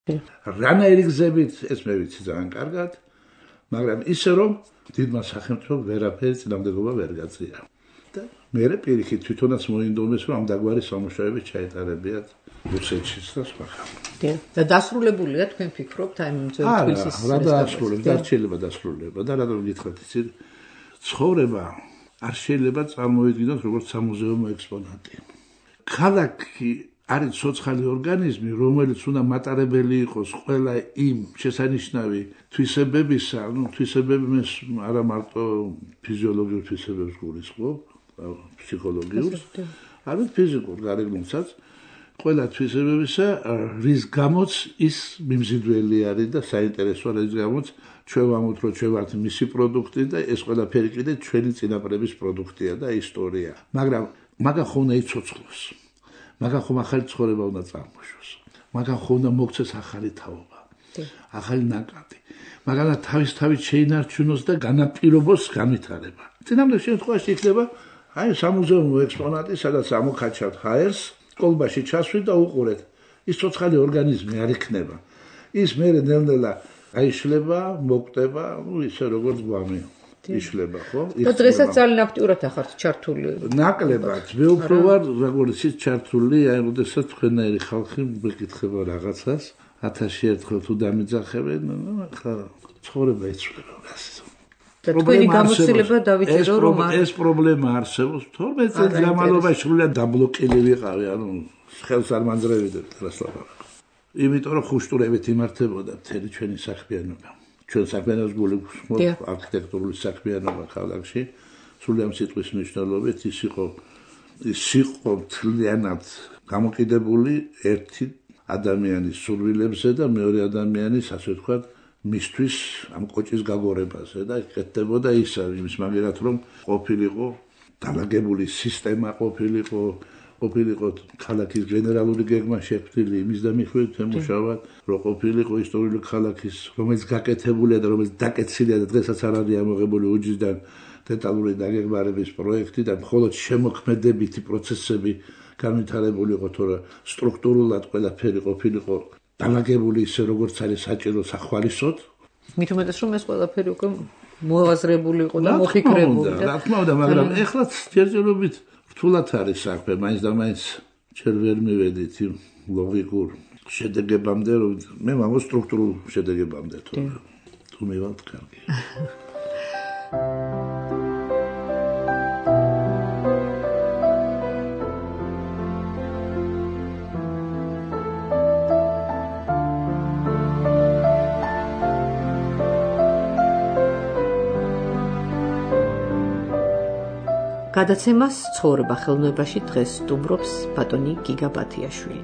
რანაირი გზებით ეს მე ვიცი ძალიან კარგად, მაგრამ ისე რომ დიდმა სახელმწიფომ ვერაფერი წინამდებობა ვერ გაძლიერა. და მე პირიქით თვითონაც მოინდომეს რომ ამ დაგვარი სამუშაოები ჩაეტარებიათ რუსეთშიც და სხვაგან. და დასრულებულია თქვენ ფიქრობთ აი ძველი თბილისის რა დასრულება და რადგან გითხრათ იცით ცხოვრება არ შეიძლება წარმოვიდგინოთ როგორც სამუზეუმო ექსპონატი. ქალაქი არის ცოცხალი ორგანიზმი, რომელიც უნდა მატარებელი იყოს ყველა იმ შესანიშნავი თვისებებისა, თვისებების არა მარტო ფიზიოლოგიურ თვისებებს გულისხმობ, ფსიქოლოგიურს, არამედ ფიზიკურ გარეგნულსაც, ყველა თვისებებისა, რის გამოც ის მიმზიდველი არის და საინტერესოა, რის გამოც ჩვენ ვამბობთ, რომ ჩვენ ვართ მისი პროდუქტი და ეს ყველაფერი კიდე ჩვენი წინაპრების პროდუქტია და ისტორია. მაგრამ მაგან ხომ უნდა იცოცხლოს. მაგან ხომ ახალი ცხოვრება უნდა წარმოშოს. მაგან ხომ უნდა მოგცეს ახალი თაობა. ახალი ნაკადი. მაგან თავისთავად შეინარჩუნოს და განაპირობოს განვითარება. წინამდელ შემთხვევაში იქნება აი სამუზეუმო ექსპონატი, სადაც ამოქაჩავთ ჰაერს, კოლბაში ჩასვით და უყურეთ. ის ცოცხალი ორგანიზმი არ იქნება. ის მერე ნელ-ნელა აიშლება, მოკვდება, ისე როგორც გვამი. იშლება, ხო? და დღესაც ძალიან აქტიურად ახართ ჩართული. ნაკლებად, მე უფრო ვარ, როგორც ის ჩართული, აი, როდესაც თქვენაირი ხალხი მეკითხება რაღაცას, 1000 ერთხელ თუ დამიძახებენ, ხა ცხოვრება იცვლება გასცემ. და თქვენი გამოცდილება დავიწერო, რომ ეს პრობლემა არსებობს. 12 წელს განმავლობაში სრულად დაბლოკილი ვიყავი, ანუ ხელს არ მანძრევიდეთ რასლაბა. იმიტომ რომ ხუშტურებით იმართებოდა მთელი ჩვენი საქმიანობა. ჩვენ საქმიანობას გულისხმობ არქიტექტურული საქმიანობა ქალაქში, სრულად სიტყვის მნიშვნელობით ის იყო მთლიანად გამოკიდებული ერთი ადამიანის სურვილებზე და მეორე ადამიანის, ასე ვთქვათ, მისთვის ამ კოჭის გაგორებაზე და ეკეთებოდა ისა იმის მაგერად რომ ყოფილიყო დალაგებული სისტემა ყოფილიყო ქალაქის გენერალური გეგმა შექმნილი იმის და მიხვედრით ემუშავად რომ ყოფილიყო ისტორიული ქალაქის რომელიც გაკეთებულია და რომელიც დაკეცილია და დღესაც არ არის ამოღებული უჯისდან დეტალური დაგეგმარების პროექტი და მხოლოდ შემოქმედებითი პროცესები განვითარებული იყო თორე სტრუქტურულად ყველაფერი ყოფილიყო დალაგებული ისე როგორც არის საჭირო სახვალისოდ მით უმეტეს რომ ეს ყველაფერი უკვე მოაზრებული იყო და მოფიქრებული რა თქმა უნდა მაგრამ ეხლაც ჯერჯერობით რთულად არის საქმე მაინც და მაინც ჩვენ ვერ მივედით იმ ლოგიკურ შედეგებამდე რომ მე მაგო სტრუქტურულ შედეგებამდე თუ მივალთ კარგი გადაცემას ცხოვრება ხელოვნებაში დღეს სტუმრობს ბატონი გიგა ბათიაშვილი.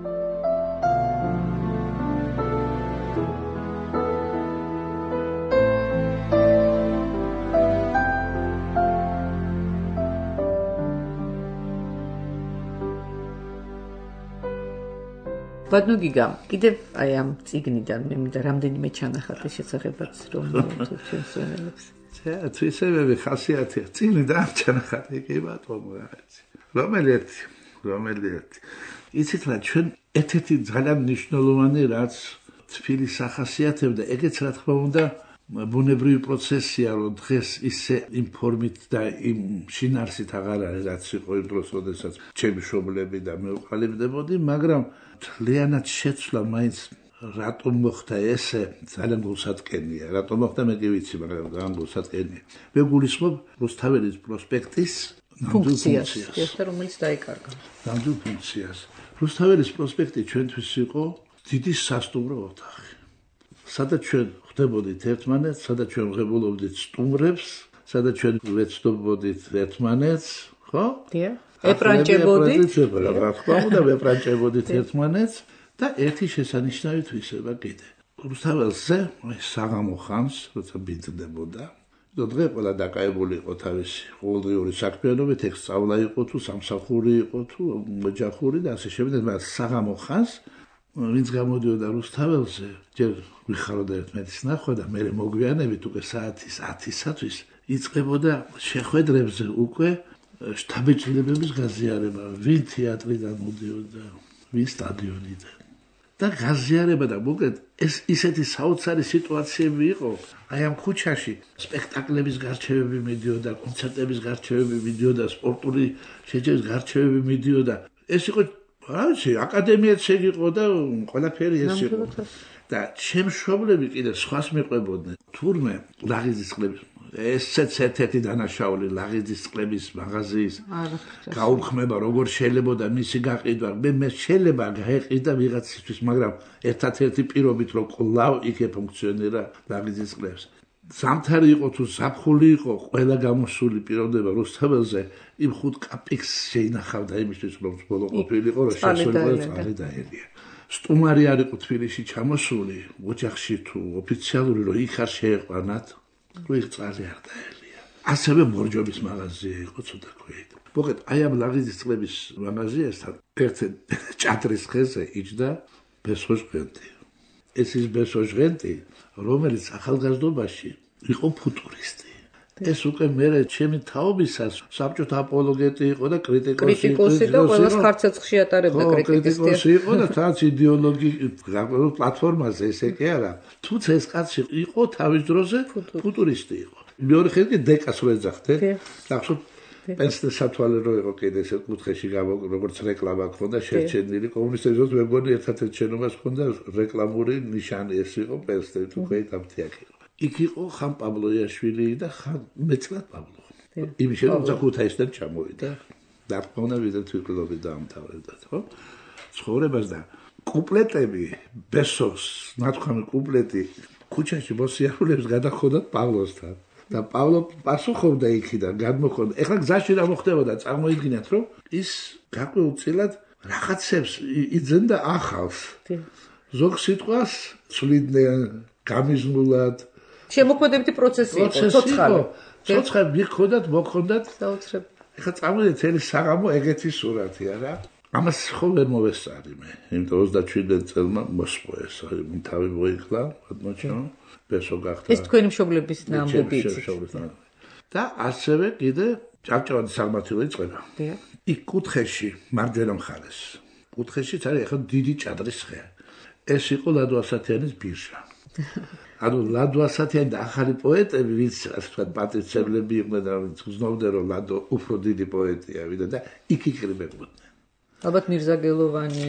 ბატონო გიგა, კიდევ აი ამ წიგნიდან მე მინდა რამდენიმე ჩანახატი შესახებაც რომ ჩვენს ვენელებს თვისებები ხასიათია წილი და ჩანახატი კი ბატონო რაღაცი რომელიც იცით რა ჩვენ ერთ-ერთი ძალიან მნიშვნელოვანი რაც თბილისს ახასიათებდა ეგეც რა თქმა უნდა ბუნებრივი პროცესია რომ დღეს ისე იმ ფორმით და იმ შინარსით აღარ არის რაც იყო იმ დროს როდესაც ჩემი მშობლები და მე ვყალიბდებოდი მაგრამ თლიანად შეცვლა მაინც რატომ მოხდა ესე ძალიან გულსატკენია რატომ მოხდა მე კი ვიცი მაგრამ ძალიან გულსატკენია მე გულისხმობ რუსთაველის პროსპექტის ფუნქციას რომელიც დაიკარგა ნამდვილ ფუნქციას რუსთაველის პროსპექტი ჩვენთვის იყო დიდი სასტუმრო ოთახი სადაც ჩვენ ხვდებოდით ერთმანეთს სადაც ჩვენ ვღებულობდით სტუმრებს სადაც ჩვენ ვეცნობოდით ერთმანეთს ხო ეპრანჭებოდით რა თქმა უნდა ვეპრანჭებოდით ერთმანეთს და ერთი შესანიშნავი თვისება კიდე. რუსთაველზე საღამო ხანს, როცა ბინძდებოდა, დღე ყველა დაკავებული იყო თავისი ყოველდღიური საქმიანობით, ეგ სწავლა იყო თუ სამსახური იყო თუ ოჯახური და ასე შემდეგ, მაგრამ საღამო ხანს ვინც გამოდიოდა რუსთაველზე, ჯერ ვიხარო და ერთმანეთის ნახვა და მე მოგვიანებით უკვე საათის 10-ისათვის იწყებოდა შეხვედრებზე უკვე შტაბეჭილებების გაზიარება, ვინ თეატრიდან მოდიოდა, ვინ სტადიონიდან. და გაზიარება და მოკლედ ეს ისეთი საოცარი სიტუაციები იყო. აი ამ ქუჩაში სპექტაკლების გარჩევები მიდიოდა, კონცერტების გარჩევები მიდიოდა, სპორტული შეჯიბრის გარჩევები მიდიოდა. ეს იყო, რა ვიცი, აკადემიაც იყო და ყველაფერი ეს იყო. და ჩემს მშობლები კიდე სხვას მიყვებოდნენ. თურმე ლაღიძის წყლების ესეც ერთ-ერთი დანაშაული ლაღიძის წყლების მაღაზიის გაუხმება როგორ შეიძლება მისი გაყიდვა. მე შეიძლება გაეყიდა ვიღაცისთვის, მაგრამ ერთ-ერთი პირობით რომ კვლავ იქ ფუნქციონირა ლაღიძის წყლებს. ზამთარი იყო თუ ზაფხული იყო, ყველა გამოსული პიროვნება რუსთაველზე იმ 5 კაპიკს შეინახავდა იმისთვის რომ ბოლო ყოფილიყო რომ შესულიყო წყალი დაელია. სტუმარი არ იყო თბილისში ჩამოსული, ოჯახში თუ ოფიციალური რომ იქ არ შეეყვანათ, რო იქ წყალი არ დაელია. ასევე ბორჯობის მაღაზია იყო ცოტა ქვით. მოკლედ, აი ამ ლაღიძის წყლების მაღაზიასთან ერთ ჭადრის ხეზე იჯდა ბესოჟღენტი. ეს ის ბესოჟღენტი, რომელიც ახალგაზრდობაში იყო ფუტურისტი. ეს უკვე მე ჩემი თაობისას საბჭოთა აპოლოგეტი იყო და კრიტიკოსი და ყველას ხარცეცხლში ატარებდა კრიტიკოსი იყო და თან იდეოლოგიურ პლატფორმაზე ესე კი არა. თუმცა ეს კაცი იყო თავის დროზე ფუტურისტი იყო. მეორე ხელი დეკას რო ეძახდე, ახსოვს პენსიას სათვალე რო იყო კიდე ეს კუთხეში როგორც რეკლამა ქონდა შერჩენილი კომუნისტების მეგონი ერთ-ერთ შენობას ქონდა რეკლამური ნიშანი ეს იყო პენსიას თუ ქვეითამთიაკი. იქ იყო ხან პაბლოიაშვილი და ხან მეცლად პაბლო. იმის შემდგომ ქუთაისიდან ჩამოვიდა. დარწმუნებიდან თვითმფრინავი დაამთავრა, ხო? ცხოვრებას და კუპლეტები ბესოს, ნათქვამი კუპლეტი ქუჩაში მოსიარულებს გადახონდა პავლოსთან. და პავლო პასუხობდა იქიდან, გადმოხონდა. ეხლა გზაში რა მოხდებოდა, წარმოიდგინეთ, რომ ის გაკვეულწილად რაღაცებს იძენდა ახალს. ზოგ სიტყვას ცვლიდნენ გამიზნულად. შემოქმედებითი პროცესი იყო, ცოცხალი. ცოცხალი მიხოდათ, მოხონდათ საოცრად. ეხლა წამოდეთ ელი საღამო ეგეთი სურათია რა. ამას ხო ვერ მოვესწარი მე. იმიტომ 27 წელმა მოსპო ეს თავი მოიხლა, მოჩვენა, ბესო გახდა. ეს თქვენი მშობლების ნამბობი. და ასევე კიდე ჭავჭავაძის საგმართილო იწყება. იქ კუთხეში, მარჯვენა მხარეს. კუთხეშიც არის ახლა დიდი ჭადრის ხე. ეს იყო ლადო ასათიანის ბირჟა. ანუ ლადო ასათიანი და ახალი პოეტები, ვინც ასე ვთქვათ, პატრიოტები იყვნენ და ვინც გრძნობდნენ, რომ ლადო უფრო დიდი პოეტია, ვიდა და იქ იკრიბებოდნენ. ალბათ მირზაგელოვანი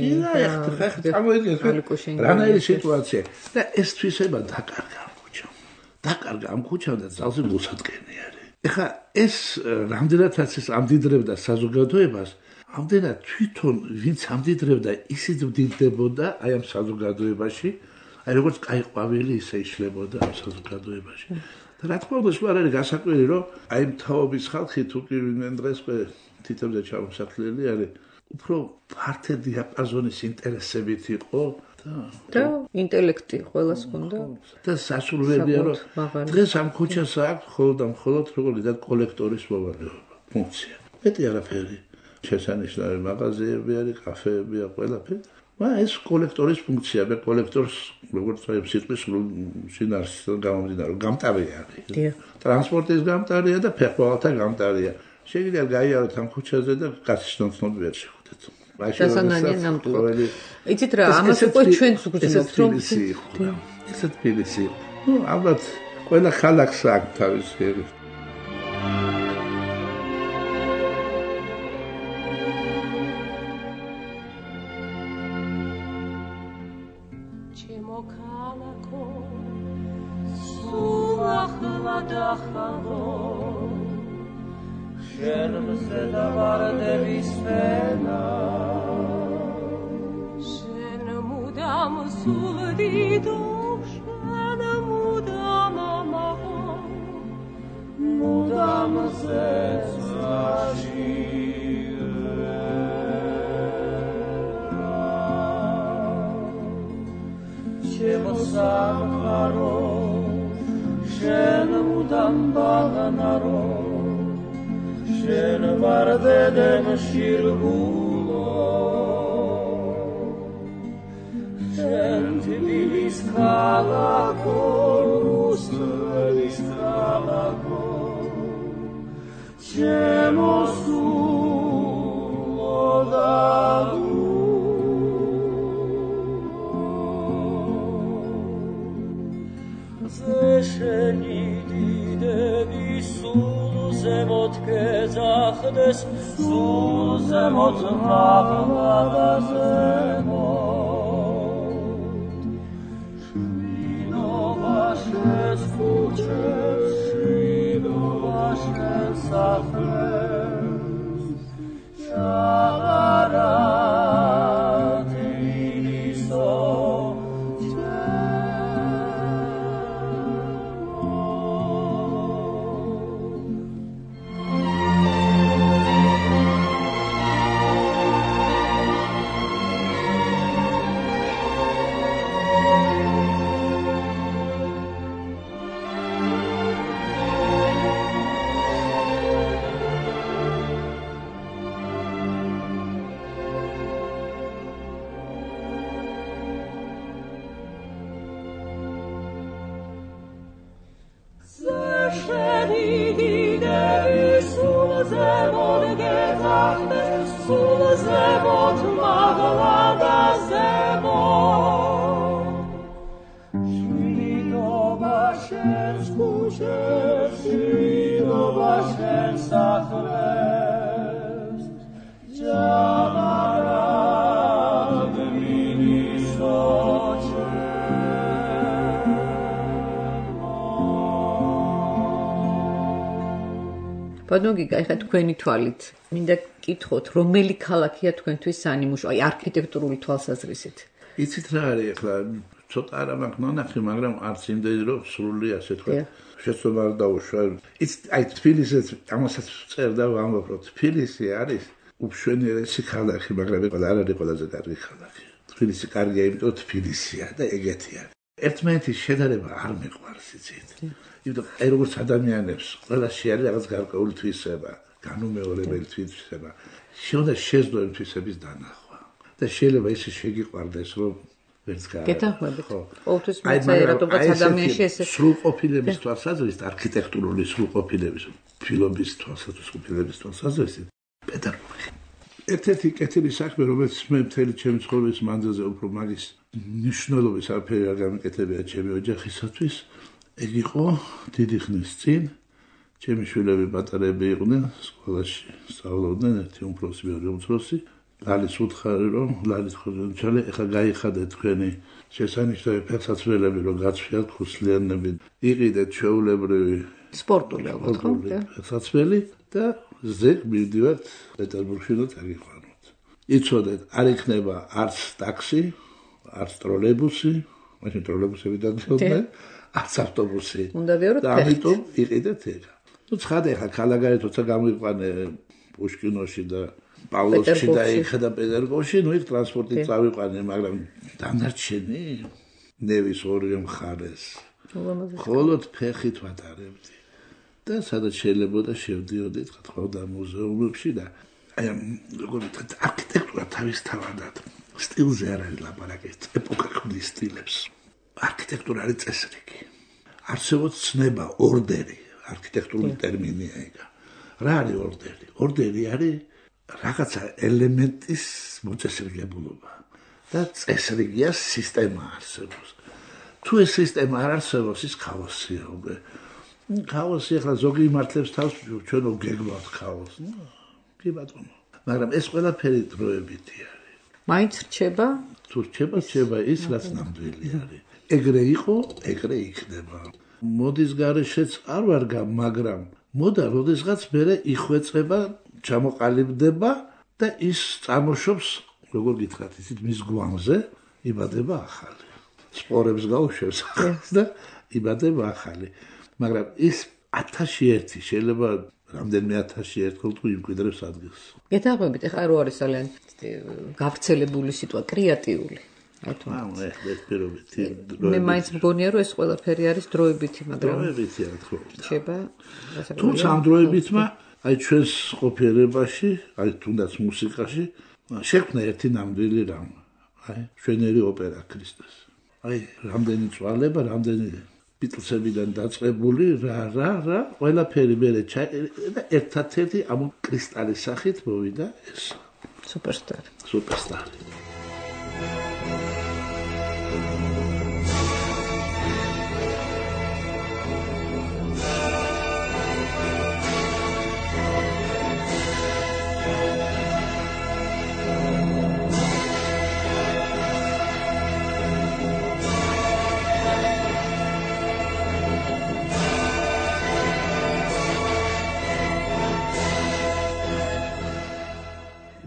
რანაირი სიტუაცია და ეს თვისება დაკარგა ამ ქუჩამ. დაკარგა ამ ქუჩამ და ძალზე მოსატკენი არის. ეხლა ეს რამდენადაც ეს ამდიდრებდა საზოგადოებას, ამდენად თვითონ ვინც ამდიდრებდა, ისიც მდიდრდებოდა აი ამ საზოგადოებაში. აი როგორც კაი ყვავილი ისე იშლებოდა ამ საზოგადოებაში. და რა თქმა უნდა, არ არის გასაკვირი, რომ აი მთავრობის ხალხი თუ კი ვინმე დღეს თითებზე ჩამოსახლელი არის, უფრო ფართე დიაპაზონის ინტერესებით იყო და ინტელექტი ყველას ჰქონდა. და სასურველია, რომ დღეს ამ ქუჩას აქვს მხოლოდ როგორ გიდათ კოლექტორის მოვალეობა, ფუნქცია. მეტი არაფერი. შესანიშნავი მაღაზიები არის, კაფეები აქვს, ყველაფერი. ეს კოლექტორის ფუნქცია, მე კოლექტორს როგორც აი სიტყვის შინაარსიდან გამომდინარე, გამტარია არის. ტრანსპორტის გამტარია და ფეხბურთთა გამტარია. შეიძლება გაიაროთ ამ ქუჩაზე და გასცნობ ვერ შეხვდეთ. დასანანია ნამდვილად. იცით რა, ამას უკვე ჩვენც ვგრძნობთ, რომ ეს თბილისი. ალბათ ყველა ხალხს აქვს თავისი ძახდეს სულზე მოწმაღლა და ზემოთ შვიდობა შენს ქუჩებს შვიდობა შენს სახლებს ჟაღარა ბატონგიგა, ეხლა თქვენი თვალით მინდა გკითხოთ, რომელი ქალაქია თქვენთვის სანიმუშო, აი არქიტექტურული თვალსაზრისით? იცით რა არის ახლა, ცოტა არა მაქვს ნანახი, მაგრამ არც იმდენი რომ სრული ასე თქვა. შეცდომა არ დაუშვა. იცით, აი თბილისიც ამასაც წერდა ვამბობ, რომ თბილისი არის უბშვენიერესი ქალაქი, მაგრამ არ არის ყველაზე კარგი ქალაქი. თბილისი კარგია, იმიტომ თბილისია და ეგეთია. ერთმანეთის შედარება არ მეყვარს, იცით. იმიტომ როგორც ადამიანებს ყველაში არის რაღაც გარკვეული თვისება, განუმეორებელი თვისება. შეიძლება შეძლო თვისების დანახვა. და შეიძლება ისე შეგიყვარდეს, რომ ვერც გაიგე. გეთანხმებით. ყოველთვის მეცაერატობაც ადამიანში ესე სრულყოფილების თვალსაზრისით, არქიტექტურული სრულყოფილების, ფილობის თვალსაზრისით, პეტერბურგი. ერთ-ერთი კეთილი საქმე, რომელიც მე მთელი ჩემი ცხოვრების მანძილზე უფრო მაგის მნიშვნელობის არაფერი არ გამიკეთებია ჩემი ოჯახისათვის, ეგ იყო დიდი ხნის წინ, ჩემი შვილები პატარები იყვნენ, სკოლაში სწავლობდნენ, ერთი უმცროსი, მეორე უმცროსი. ლალის უთხარი, რომ ლალის ხოჯანჩალე, ეხლა გაიხადეთ თქვენი შესანიშნავი ფეხსაცმელები, რომ გაცვიათ ხუსლიანები, იყიდეთ ჩვეულებრივი სპორტული ალბათ ხო? ფეხსაცმელი და ზეგ მივდივართ პეტერბურგში და წაგიყვანოთ. იცოდეთ, არ იქნება არც ტაქსი, არც ტროლეიბუსი, მაშინ ტროლეიბუსები დაგწევდნენ, არც ავტობუსი. უნდა ვიაროთ და ამიტომ იყიდეთ ეგ. ნუ ცხადე ხა ქალაქარი თორსა გამოიყვანე პუშკინოში და პავლოვსკში და იქ და პეტერბურგში, ნუ იქ ტრანსპორტით წავიყვანე, მაგრამ დანარჩენი ნევის ორივე მხარეს. მხოლოდ ფეხით ვატარებდი. და სადაც შეიძლება და შევდიოდით, ხათხოვდა მუზეუმებში და აი როგორ ვთქვათ, არქიტექტურა თავისთავად სტილზე არ არის ლაპარაკი, ეპოქალურ სტილებს. არქიტექტურა არის წესრიგი. არსებობს ცნება, ორდერი, არქიტექტურული ტერმინია ეგ. რა არის ორდერი? ორდერი არის რაღაცა ელემენტის მოწესრიგებულობა და წესრიგია სისტემა არსებობს. თუ ეს სისტემა არ არსებობს, ის ქაოსია უკვე. ქაოსი ახლა ზოგი იმართლებს თავს, ჩვენ გეგმავთ ქაოსს. კი ბატონო. მაგრამ ეს ყველაფერი დროებითი არის. მაინც რჩება? თუ რჩება ის, რაც ნამდვილი არის. ეგრე იყო, ეგრე იქნება. მოდის გარეშეც არ ვარგა, მაგრამ მოდა როდესღაც მერე იხვეწება, ჩამოყალიბდება და ის წარმოშობს, როგორ გითხრათ, ისიც მის გვამზე იბადება ახალი. სპორებს გაუშვებს და იბადება ახალი. მაგრამ ის 1001 შეიძლება რამდენიმე 1001 თუ იმკვიდრებს ადგილს. გეთანხმებით, ეხლა რო არის ძალიან გავრცელებული სიტყვა კრეატიული. მე მაინც მგონია, რომ ეს ყველაფერი არის დროებითი, მაგრამ დროებითი რა თქმა უნდა. შეიძლება თუმცა ამ დროებითმა აი ჩვენს ყოფიერებაში, აი თუნდაც მუსიკაში შექმნა ერთი ნამდვილი რამ. აი ჩვენერი ოპერა ქრისტეს. აი რამდენი წვალება, რამდენი ბიტლსებიდან დაწყებული რა ყველაფერი მერე და ერთ-ერთი ამ კრისტალის სახით მოვიდა ეს სუპერსტარი.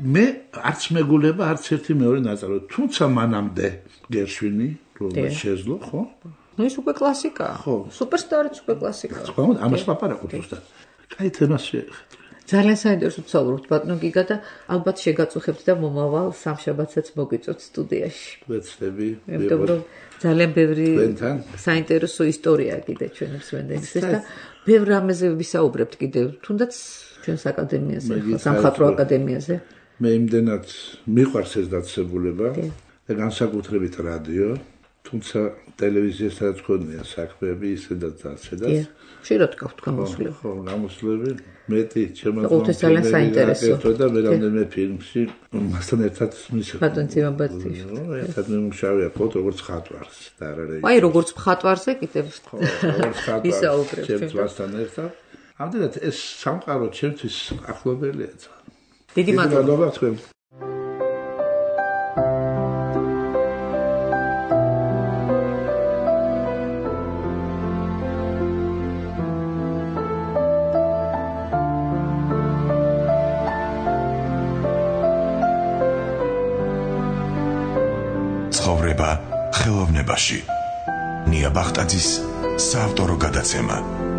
მე არც მეგულება, არც ერთი მეორე ნაწილი. თუმცა მანამდე გერშვინი, რომელიც შეძლო, ხო? ნუ ის უკვე კლასიკაა. ხო. სუპერსტარიც უკვე კლასიკაა. ხო, ამას ლაპარაკობ ზუსტად. კაი თემას შეეხეთ. ძალიან საინტერესო ვცხოვრობთ ბატონო გიგა და ალბათ შეგაწუხებთ და მომავალ სამშაბათსაც მოგვიწევთ სტუდიაში. ვეცდები. იმიტომ რომ ძალიან ბევრი საინტერესო ისტორია კიდე ჩვენ მსმენელისთვის და ბევრ რამეზე ვისაუბრებთ კიდე თუნდაც ჩვენს აკადემიაზე, სამხატვრო აკადემიაზე. მე იმდენად მიყვარს ეს დაწესებულება და განსაკუთრებით რადიო, თუმცა ტელევიზიასაც გქონია საქმეები ისედაც დაცედაც. შეიძლება თქვა გამოსვლები. ხო, გამოსვლები. მეტი ჩემს ყოველთვის ძალიან საინტერესო და მე რამდენიმე ფილმში მასთან ერთად ბატონ ციმაბათიშვილი. ერთად მიმუშავია ფოტო როგორც ხატვარს და არა. აი როგორც ხატვარზე კიდევ როგორც ხატვარს ვისაუბრებთ ჩემს მასთან ერთად. ამდენად ეს სამყარო ჩემთვის ახლობელია. დიდი მადლობა თქვენ. ცხოვრება ხელოვნებაში. ნია ბახტაძის საავტორო გადაცემა.